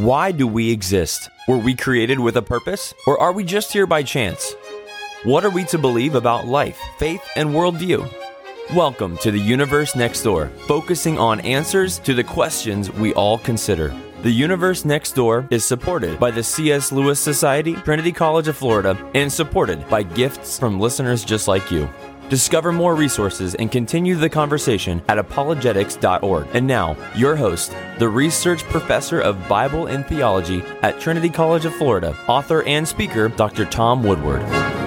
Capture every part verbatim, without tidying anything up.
Why do we exist? Were we created with a purpose, or are we just here by chance? What are we to believe about life, faith, and worldview? Welcome to the Universe Next Door, focusing on answers to the questions we all consider. The Universe Next Door is supported by the C S Lewis Society, Trinity College of Florida, and supported by gifts from listeners just like you. Discover more resources and continue the conversation at apologetics dot org. And now, your host, the research professor of Bible and theology at Trinity College of Florida, author and speaker, Doctor Tom Woodward.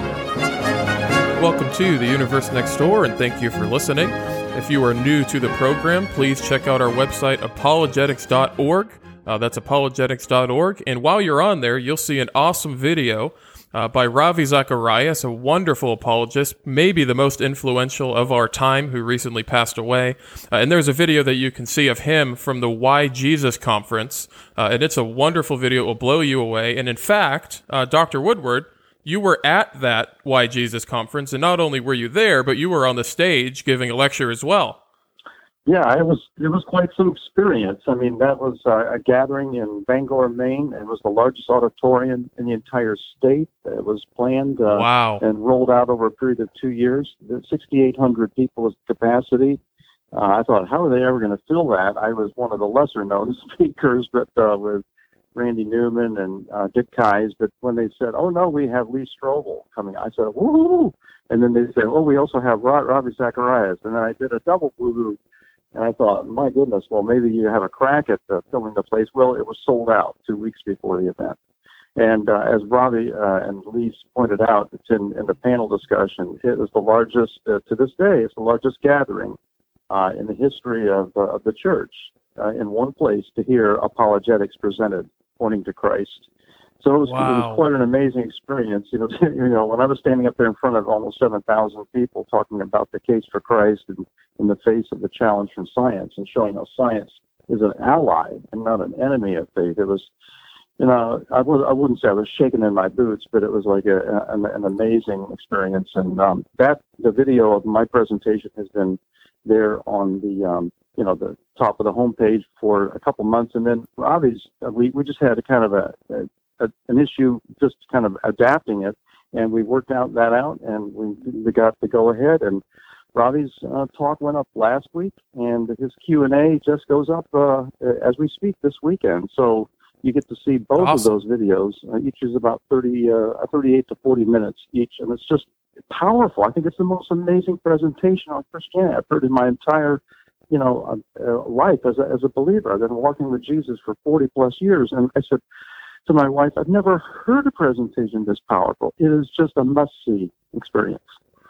Welcome to the Universe Next Door, and thank you for listening. If you are new to the program, please check out our website, apologetics dot org. Uh, that's apologetics dot org. And while you're on there, you'll see an awesome video Uh, by Ravi Zacharias, a wonderful apologist, maybe the most influential of our time, who recently passed away. Uh, and there's a video that you can see of him from the Why Jesus conference, uh, and it's a wonderful video. It will blow you away. And in fact, uh, Doctor Woodward, you were at that Why Jesus conference, and not only were you there, but you were on the stage giving a lecture as well. Yeah, it was it was quite some experience. I mean, that was uh, a gathering in Bangor, Maine. It was the largest auditorium in the entire state. It was planned uh, wow. and rolled out over a period of two years. sixty-eight hundred people was capacity. Uh, I thought, how are they ever going to fill that? I was one of the lesser-known speakers, but uh, with Randy Newman and uh, Dick Keyes. But when they said, oh, no, we have Lee Strobel coming, I said, woo-hoo! And then they said, oh, we also have Ravi Zacharias. And then I did a double woo-hoo. And I thought, my goodness, well, maybe you have a crack at uh, filling the place. Well, it was sold out two weeks before the event. And uh, as Ravi uh, and Lee pointed out, it's in, in the panel discussion, it was the largest, uh, to this day, it's the largest gathering uh, in the history of, uh, of the church uh, in one place to hear apologetics presented, pointing to Christ. So it was, wow. it was quite an amazing experience. You know, you know, when I was standing up there in front of almost seven thousand people talking about the case for Christ and in the face of the challenge from science and showing how science is an ally and not an enemy of faith. It was, you know, I, was, I wouldn't say I was shaking in my boots, but it was like a, a, an, an amazing experience. And um, that the video of my presentation has been there on the, um, you know, the top of the homepage for a couple months. And then obviously we, we just had a kind of a, a A, an issue, just kind of adapting it, and we worked out that out, and we, we got the go ahead. And Ravi's uh, talk went up last week, and his Q and A just goes up uh, as we speak this weekend. So you get to see both awesome. of those videos. Uh, each is about thirty, uh, thirty-eight to forty minutes each, and it's just powerful. I think it's the most amazing presentation on Christianity I've heard in my entire, you know, uh, life as a, as a believer. I've been walking with Jesus for forty plus years, and I said to my wife, I've never heard a presentation this powerful. It is just a must-see experience.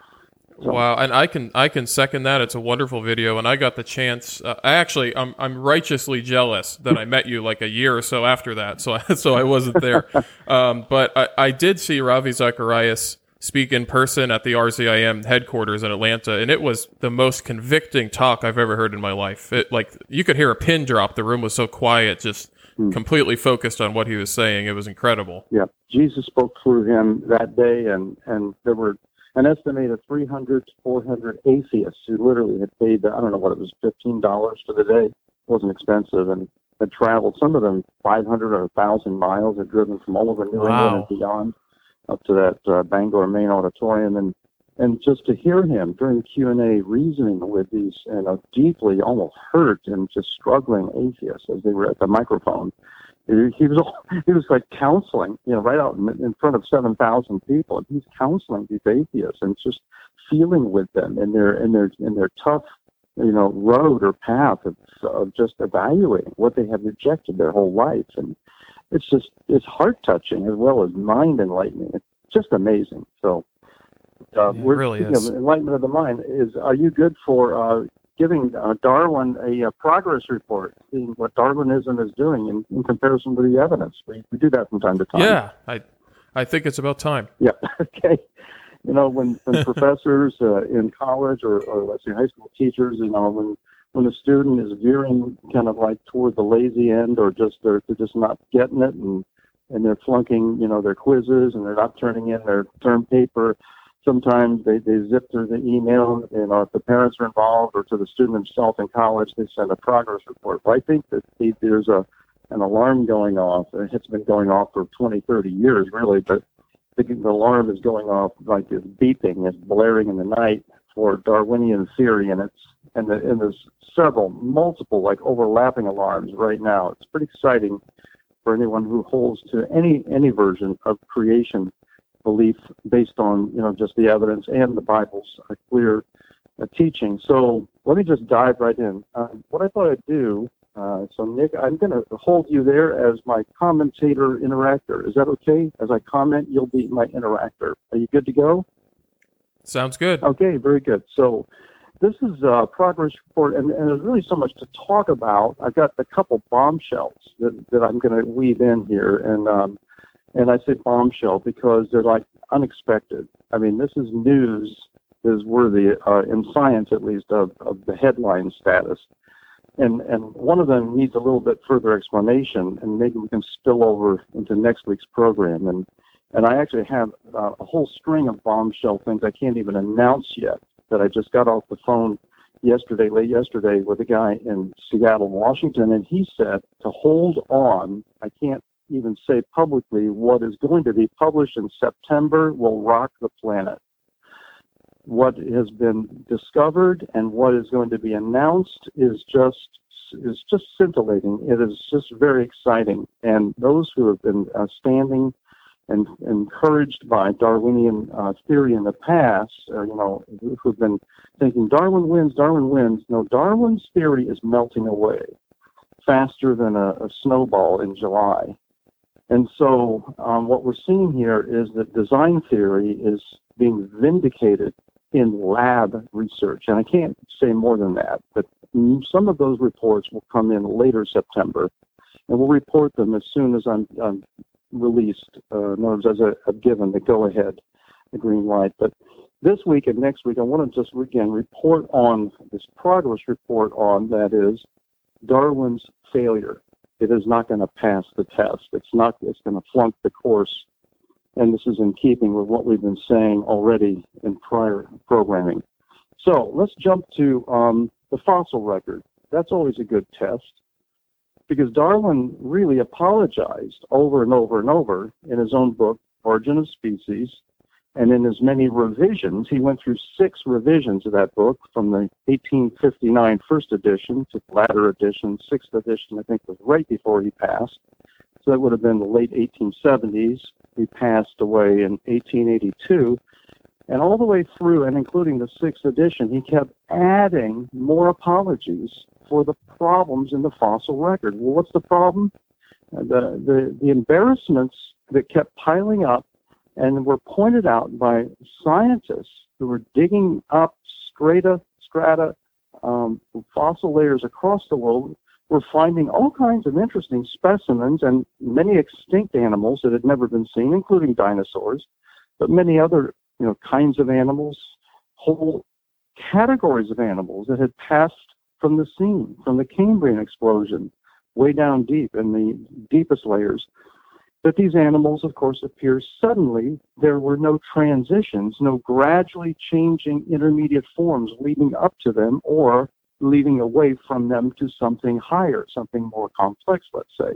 So. Wow, and I can I can second that. It's a wonderful video, and I got the chance. Uh, I actually, I'm I'm righteously jealous that I met you like a year or so after that, so I, so I wasn't there. um, but I, I did see Ravi Zacharias speak in person at the R Z I M headquarters in Atlanta, and it was the most convicting talk I've ever heard in my life. It like you could hear a pin drop. The room was so quiet, just completely focused on what he was saying. It was incredible. Yeah, Jesus spoke through him that day, and, and there were an estimated three hundred to four hundred atheists who literally had paid, I don't know what it was, fifteen dollars for the day. It wasn't expensive, and had traveled, some of them five hundred or one thousand miles, had driven from all over New wow. England and beyond up to that uh, Bangor, Maine auditorium, and And just to hear him during the Q and A reasoning with these, you know, deeply almost hurt and just struggling atheists as they were at the microphone, he was he was like counseling, you know, right out in front of seven thousand people. And he's counseling these atheists and just feeling with them in their in their in their tough, you know, road or path of, of just evaluating what they have rejected their whole life. And it's just it's heart touching as well as mind enlightening. It's just amazing. So. Uh, it we're, really you is. know, enlightenment of the mind is, are you good for uh, giving uh, Darwin a, a progress report, seeing what Darwinism is doing in, in comparison to the evidence? We, we do that from time to time. Yeah, I I think it's about time. Yeah, okay. You know, when, when professors uh, in college or, or let's say high school teachers, you know, when when a student is veering kind of like toward the lazy end or just they're, they're just not getting it and, and they're flunking, you know, their quizzes and they're not turning in their term paper, sometimes they, they zip through the email, you know, if the parents are involved or to the student himself in college, they send a progress report. But I think that the, there's a an alarm going off. It's been going off for twenty, thirty years, really, but the, the alarm is going off like this beeping, it's blaring in the night for Darwinian theory, and it's and, the, and there's several, multiple, like overlapping alarms right now. It's pretty exciting for anyone who holds to any any version of creation belief based on, you know, just the evidence and the Bible's uh, clear uh, teaching. So let me just dive right in. Uh, what I thought I'd do, uh, so Nick, I'm going to hold you there as my commentator interactor. Is that okay? As I comment, you'll be my interactor. Are you good to go? Sounds good. Okay, very good. So this is a progress report, and, and there's really so much to talk about. I've got a couple bombshells that, that I'm going to weave in here, and um, and I say bombshell because they're like unexpected. I mean, this is news that is worthy, uh, in science at least, of, of the headline status. And and one of them needs a little bit further explanation, and maybe we can spill over into next week's program. And and I actually have uh, a whole string of bombshell things I can't even announce yet that I just got off the phone yesterday, late yesterday, with a guy in Seattle, Washington, and he said to hold on. I can't even say publicly what is going to be published in September will rock the planet. What has been discovered and what is going to be announced is just is just scintillating. It is just very exciting. And those who have been uh, standing and encouraged by Darwinian uh, theory in the past, uh, you know, who've been thinking Darwin wins, Darwin wins. No, Darwin's theory is melting away faster than a, a snowball in July. And so um, what we're seeing here is that design theory is being vindicated in lab research. And I can't say more than that, but some of those reports will come in later September, and we'll report them as soon as I'm, I'm released, uh, in other words, as a, a given the go-ahead, the green light. But this week and next week, I want to just, again, report on this progress report on, that is, Darwin's failure. It is not going to pass the test. It's not. It's going to flunk the course, and this is in keeping with what we've been saying already in prior programming. So let's jump to um, the fossil record. That's always a good test, because Darwin really apologized over and over and over in his own book, Origin of Species, and in his many revisions. He went through six revisions of that book, from the eighteen fifty-nine first edition to the latter edition. Sixth edition, I think, was right before he passed. So that would have been the late eighteen seventies. He passed away in eighteen eighty-two. And all the way through, and including the sixth edition, he kept adding more apologies for the problems in the fossil record. Well, what's the problem? The, the, the embarrassments that kept piling up and were pointed out by scientists who were digging up strata, strata, um, fossil layers across the world, were finding all kinds of interesting specimens and many extinct animals that had never been seen, including dinosaurs, but many other, you know, kinds of animals, whole categories of animals that had passed from the scene, from the Cambrian explosion, way down deep in the deepest layers. But these animals, of course, appear suddenly. There were no transitions, no gradually changing intermediate forms leading up to them or leading away from them to something higher, something more complex, let's say.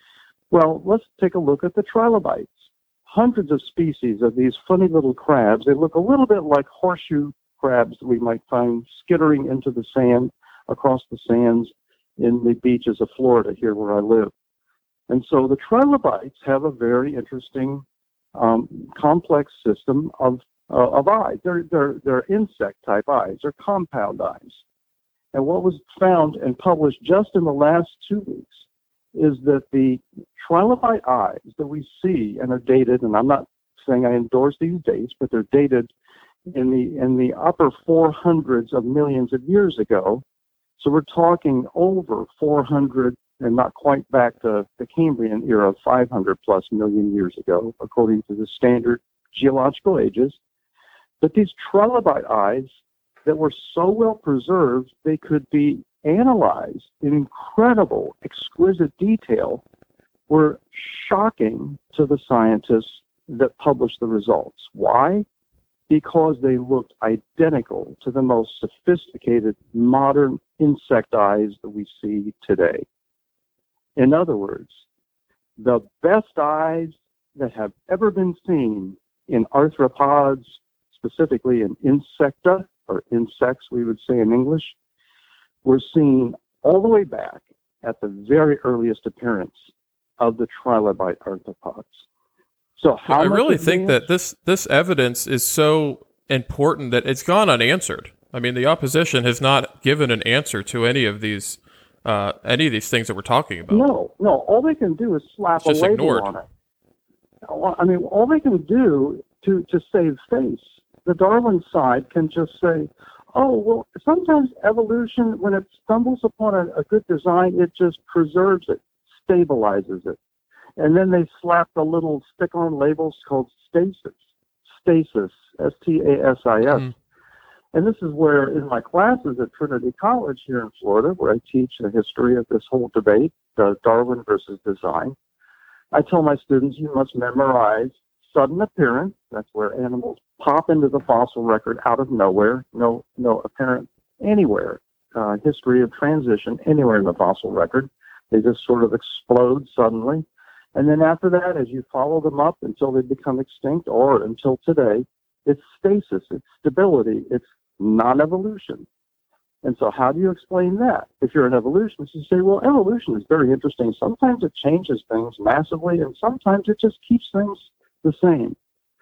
Well, let's take a look at the trilobites. Hundreds of species of these funny little crabs. They look a little bit like horseshoe crabs that we might find skittering into the sand, across the sands in the beaches of Florida, here where I live. And so the trilobites have a very interesting, um, complex system of uh, of eyes. They're, they're, they're insect-type eyes. They're compound eyes. And what was found and published just in the last two weeks is that the trilobite eyes that we see and are dated, and I'm not saying I endorse these dates, but they're dated in the in the upper four hundreds of millions of years ago. So we're talking over four hundred, and not quite back to the Cambrian era of five hundred plus million years ago, according to the standard geological ages. But these trilobite eyes that were so well preserved, they could be analyzed in incredible, exquisite detail, were shocking to the scientists that published the results. Why? Because they looked identical to the most sophisticated modern insect eyes that we see today. In other words, the best eyes that have ever been seen in arthropods, specifically in insecta, or insects we would say in English, were seen all the way back at the very earliest appearance of the trilobite arthropods. So how I much really think advance- that this, this evidence is so important that it's gone unanswered. I mean, the opposition has not given an answer to any of these uh, any of these things that we're talking about. No, no. All they can do is slap It's just a label ignored. on it. Well, I mean, all they can do to, to save face, the Darwin side can just say, oh, well, sometimes evolution, when it stumbles upon a, a good design, it just preserves it, stabilizes it. And then they slap the little stick-on labels called stasis, stasis, S T A S I S. Mm. And this is where, in my classes at Trinity College here in Florida, where I teach the history of this whole debate, uh, Darwin versus design, I tell my students you must memorize sudden appearance. That's where animals pop into the fossil record out of nowhere, no, no apparent anywhere, uh, history of transition anywhere in the fossil record. They just sort of explode suddenly. And then after that, as you follow them up until they become extinct, or until today, it's stasis, it's stability, it's non-evolution. And so how do you explain that? If you're an evolutionist, you say, well, evolution is very interesting. Sometimes it changes things massively, and sometimes it just keeps things the same.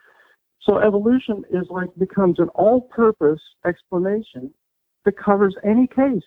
So evolution is like becomes an all-purpose explanation that covers any case.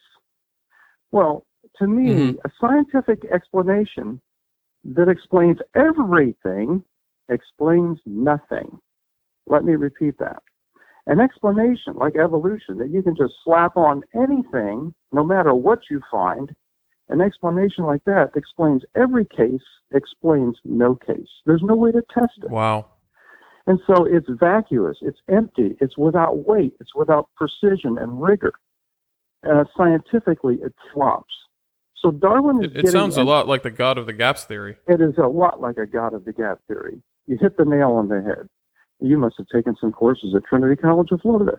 Well, to me, Mm-hmm. a scientific explanation that explains everything explains nothing. Let me repeat that. An explanation like evolution that you can just slap on anything, no matter what you find, an explanation like that explains every case, explains no case. There's no way to test it. Wow. And so it's vacuous, it's empty, it's without weight, it's without precision and rigor. Uh, scientifically, it flops. So Darwin is It, it getting sounds a an- lot like the God of the Gaps theory. It is a lot like a God of the Gap theory. You hit the nail on the head. You must have taken some courses at Trinity College of Florida.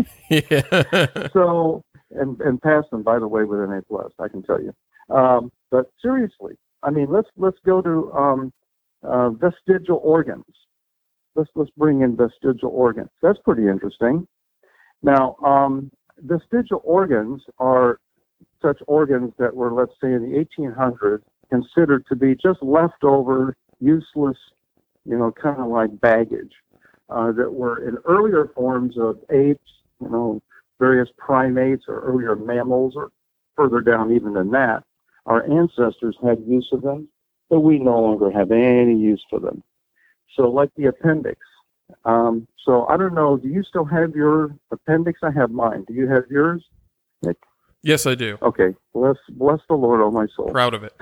Yeah. So, and, and passed them, by the way, with an A plus, I can tell you. Um, but seriously, I mean, let's let's go to um, uh, vestigial organs. Let's let's bring in vestigial organs. That's pretty interesting. Now, um, vestigial organs are such organs that were, let's say, in the eighteen hundreds, considered to be just leftover, useless, you know, kind of like baggage. Uh, that were in earlier forms of apes, you know, various primates or earlier mammals, or further down even than that. Our ancestors had use of them, but we no longer have any use for them. So like the appendix. Um, so I don't know, do you still have your appendix? I have mine. Do you have yours, Nick? Yes, I do. Okay. Bless, bless the Lord, oh my soul. Proud of it.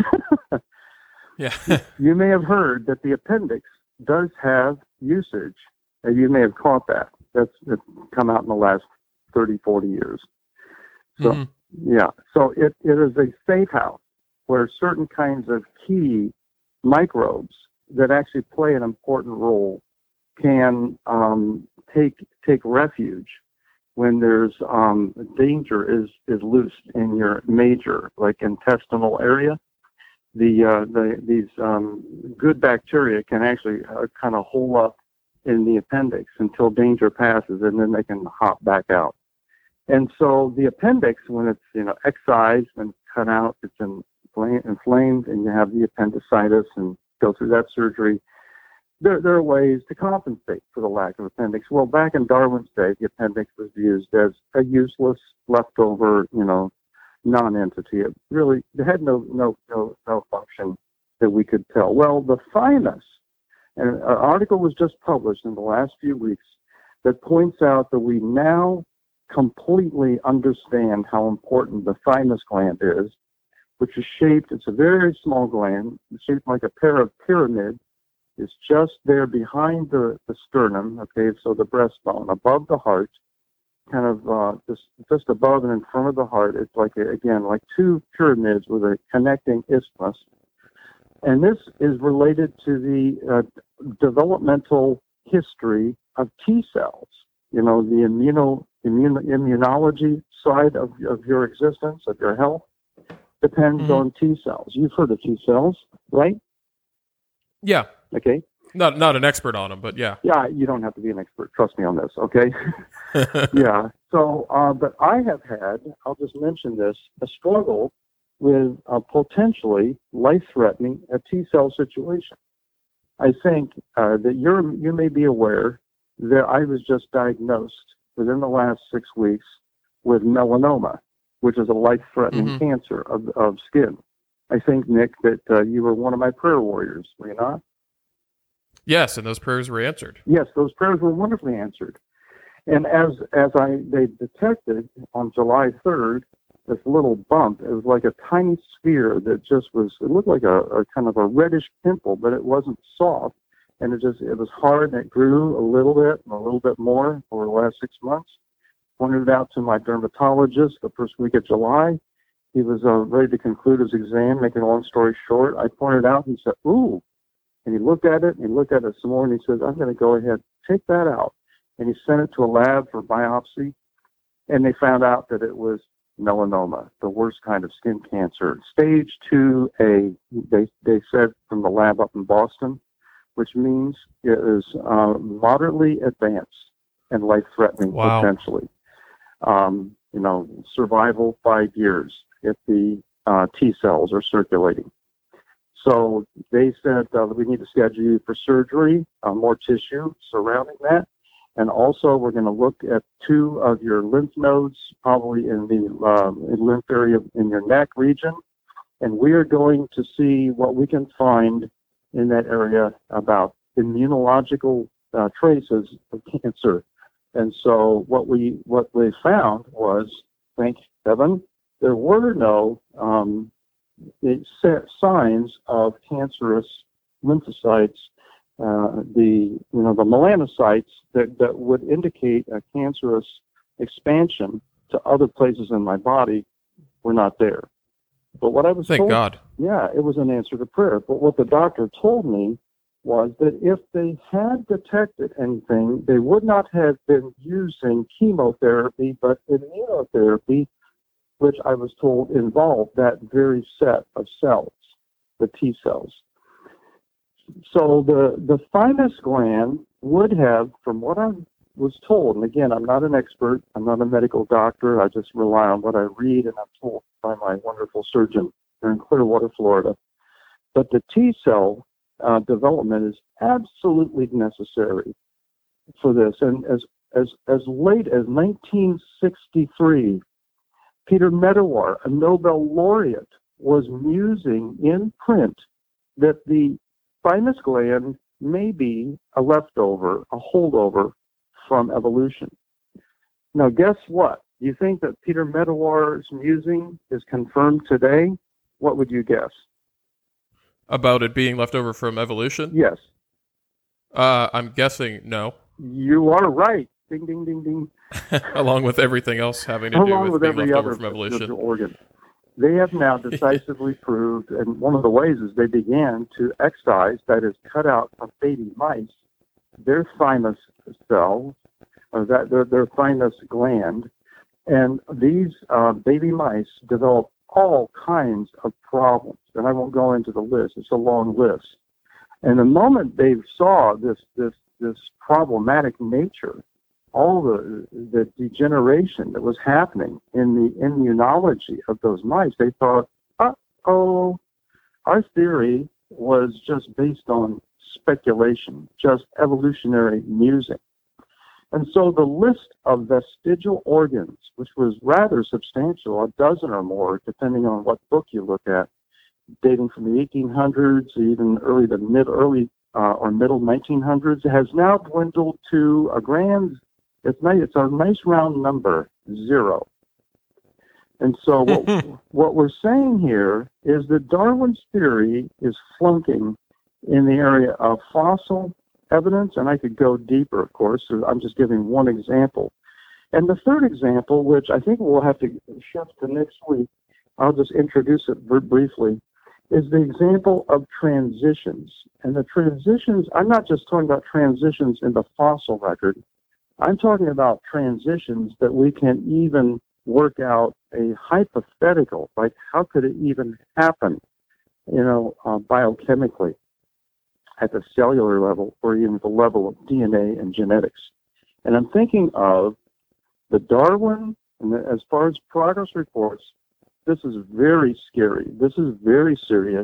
Yeah. You may have heard that the appendix does have usage. And you may have caught that. That's, that's come out in the last thirty, forty years. So, Mm-hmm. yeah. So it, it is a safe house where certain kinds of key microbes that actually play an important role can um, take take refuge when there's um, danger is, is loosed in your major, like intestinal area. The, uh, the these um, good bacteria can actually uh, kind of hole up in the appendix until danger passes, and then they can hop back out. And so the appendix, when it's, you know, excised and cut out, it's inflamed, inflamed and you have the appendicitis and go through that surgery. There, there are ways to compensate for the lack of appendix. Well, back in Darwin's day, the appendix was used as a useless, leftover, you know, non-entity. It really it had no, no, no, no function that we could tell. Well, the thymus. And an article was just published in the last few weeks that points out that we now completely understand how important the thymus gland is, which is shaped, it's a very small gland, shaped like a pair of pyramids. It's just there behind the, the sternum, okay, so the breastbone, above the heart, kind of uh, just, just above and in front of the heart. It's like, a, again, like two pyramids with a connecting isthmus. And this is related to the uh, developmental history of T cells, you know, the immuno, immuno, immunology side of, of your existence, of your health. depends Mm-hmm. on T cells. You've heard of T cells, right? Yeah. Okay. Not not an expert on them, but yeah. Yeah, you don't have to be an expert. Trust me on this, okay? Yeah. So, uh, but I have had, I'll just mention this, a struggle with a potentially life-threatening a T cell situation. I think uh, that you're you may be aware that I was just diagnosed within the last six weeks with melanoma, which is a life-threatening Mm-hmm. cancer of, of skin. I think, Nick, that uh, you were one of my prayer warriors, were you not? Yes, and those prayers were answered. Yes, those prayers were wonderfully answered. And as as I they detected on July third, this little bump, it was like a tiny sphere that just was, it looked like a, a kind of a reddish pimple, but it wasn't soft. And it just, it was hard, and it grew a little bit and a little bit more over the last six months. Pointed it out to my dermatologist the first week of July. He was uh, ready to conclude his exam. Making a long story short, I pointed out, he said, ooh. And he looked at it, and he looked at it some more, and he says, I'm going to go ahead, take that out. And he sent it to a lab for biopsy, and they found out that it was melanoma, the worst kind of skin cancer. Stage two A, they, they said from the lab up in Boston, which means it is uh, moderately advanced and life-threatening Wow. potentially. Um, you know, survival five years if the uh, T cells are circulating. So they said uh, we need to schedule you for surgery, uh, more tissue surrounding that. And also we're going to look at two of your lymph nodes, probably in the uh, lymph area in your neck region. And we are going to see what we can find in that area about immunological uh, traces of cancer. And so what we what they found was, thank heaven, there were no um, it set signs of cancerous lymphocytes, uh, the you know the melanocytes that, that would indicate a cancerous expansion to other places in my body were not there. But what I was Thank told, God. yeah, it was an answer to prayer. But what the doctor told me was that if they had detected anything, they would not have been using chemotherapy, but immunotherapy, which I was told involved that very set of cells, the T cells. So the, the thymus gland would have, from what I was told, and again, I'm not an expert, I'm not a medical doctor, I just rely on what I read and I'm told by my wonderful surgeon here in Clearwater, Florida. But the T cell uh, development is absolutely necessary for this. And as, as, as late as nineteen sixty-three, Peter Medawar, a Nobel laureate, was musing in print that the thymus gland may be a leftover, a holdover from evolution. Now, guess what? Do you think that Peter Medawar's musing is confirmed today? What would you guess? About it being left over from evolution? Yes. Uh, I'm guessing no. You are right. Ding, ding, ding, ding. Along with everything else having to do Along with, with being every left other over from evolution. organ. They have now decisively proved, and one of the ways is they began to excise, that is, cut out from baby mice, their thymus cell, or that their, their thymus gland, and these uh, baby mice develop all kinds of problems. And I won't go into the list; it's a long list. And the moment they saw this this this problematic nature, all the the degeneration that was happening in the immunology of those mice, they thought, uh-oh, our theory was just based on speculation, just evolutionary musing. And so the list of vestigial organs, which was rather substantial, a dozen or more, depending on what book you look at, dating from the eighteen hundreds, even early to mid, early uh, or middle nineteen hundreds, has now dwindled to a grand, it's nice, it's a nice round number, zero. And so what, what we're saying here is that Darwin's theory is flunking in the area of fossil evidence, and I could go deeper, of course, so I'm just giving one example. And the third example, which I think we'll have to shift to next week, I'll just introduce it very briefly, is the example of transitions. And the transitions, I'm not just talking about transitions in the fossil record, I'm talking about transitions that we can even work out a hypothetical, like how could it even happen, you know, uh, biochemically at the cellular level or even the level of D N A and genetics. And I'm thinking of the Darwin, and the, as far as progress reports, this is very scary. This is very serious,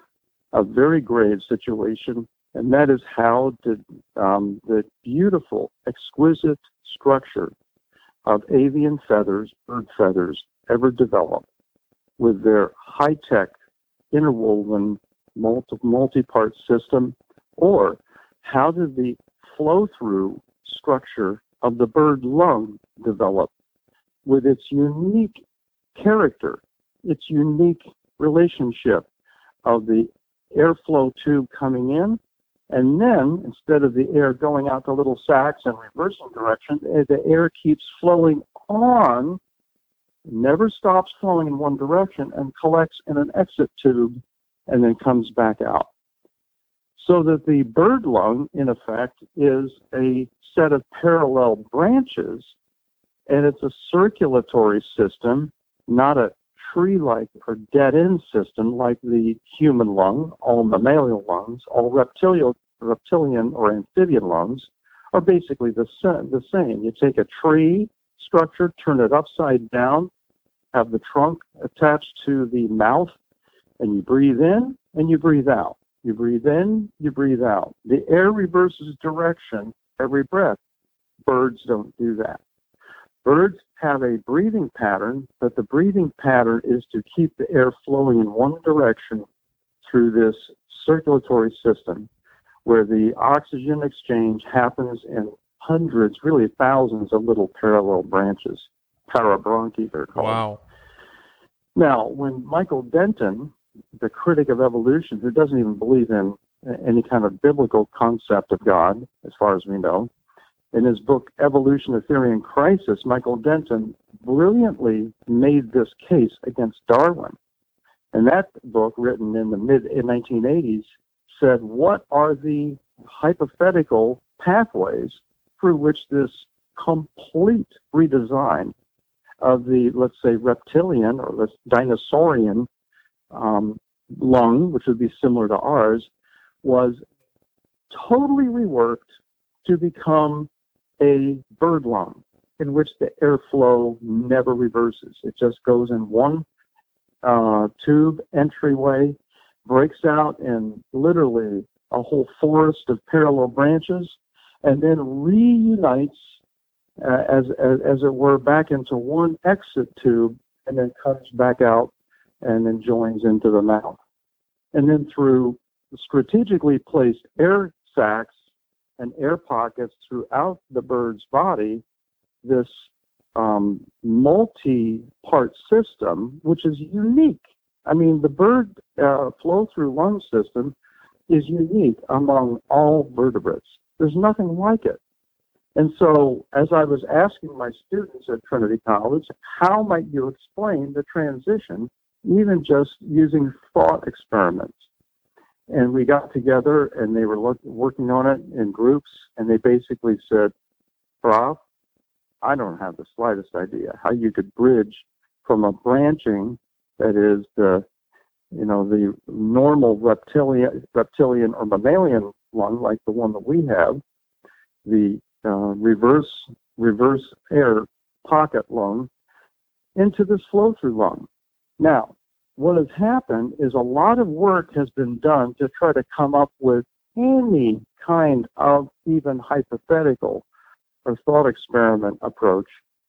a very grave situation, and that is how did um, the beautiful, exquisite structure of avian feathers, bird feathers, ever develop with their high-tech, interwoven, multi, multi-part system, or how did the flow-through structure of the bird lung develop with its unique character, its unique relationship of the airflow tube coming in, and then instead of the air going out to little sacs and reversing direction, the air keeps flowing on, never stops flowing in one direction, and collects in an exit tube and then comes back out. So that the bird lung, in effect, is a set of parallel branches, and it's a circulatory system, not a tree-like or dead-end system like the human lung. All mammalian lungs, all reptilian, reptilian or amphibian lungs are basically the, the same. You take a tree structure, turn it upside down, have the trunk attached to the mouth, and you breathe in and you breathe out. You breathe in, you breathe out. The air reverses direction every breath. Birds don't do that. Birds have a breathing pattern, but the breathing pattern is to keep the air flowing in one direction through this circulatory system where the oxygen exchange happens in hundreds, really thousands of little parallel branches. Parabronchi, they're called. Wow. Now, when Michael Denton, the critic of evolution, who doesn't even believe in any kind of biblical concept of God, as far as we know, in his book, Evolution, A Theory in Crisis, Michael Denton brilliantly made this case against Darwin. And that book, written in the mid nineteen eighties, said, what are the hypothetical pathways through which this complete redesign of the, let's say, reptilian or let's dinosaurian um, lung, which would be similar to ours, was totally reworked to become a bird lung in which the airflow never reverses. It just goes in one uh, tube entryway, breaks out in literally a whole forest of parallel branches, and then reunites, uh, as, as as it were, back into one exit tube, and then comes back out and then joins into the mouth. And then through strategically placed air sacs and air pockets throughout the bird's body, this um, multi-part system, which is unique. I mean, the bird uh, flow-through lung system is unique among all vertebrates. There's nothing like it. And so, as I was asking my students at Trinity College, how might you explain the transition, even just using thought experiments? And we got together, and they were look, working on it in groups, and they basically said, Prof, I don't have the slightest idea how you could bridge from a branching that is the, you know, the normal reptilian, reptilian or mammalian lung, like the one that we have, the uh, reverse reverse air pocket lung, into this flow-through lung. Now, what has happened is a lot of work has been done to try to come up with any kind of even hypothetical or thought experiment approach.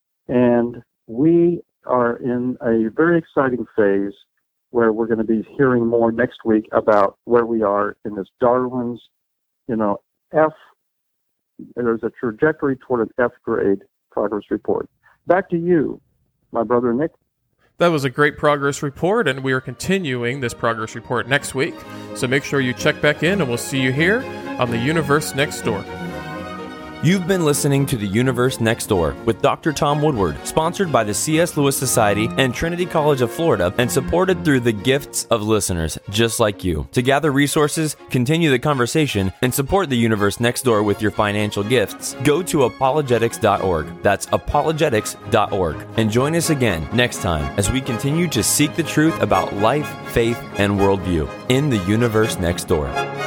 And we are in a very exciting phase where we're going to be hearing more next week about where we are in this Darwin's, you know, F, there's a trajectory toward an F grade progress report. Back to you, my brother Nick. That was a great progress report, and we are continuing this progress report next week. So make sure you check back in, and we'll see you here on the Universe Next Door. You've been listening to The Universe Next Door with Doctor Tom Woodward, sponsored by the C S. Lewis Society and Trinity College of Florida, and supported through the gifts of listeners just like you. To gather resources, continue the conversation, and support The Universe Next Door with your financial gifts, go to apologetics dot org. That's apologetics dot org. And join us again next time as we continue to seek the truth about life, faith, and worldview in The Universe Next Door.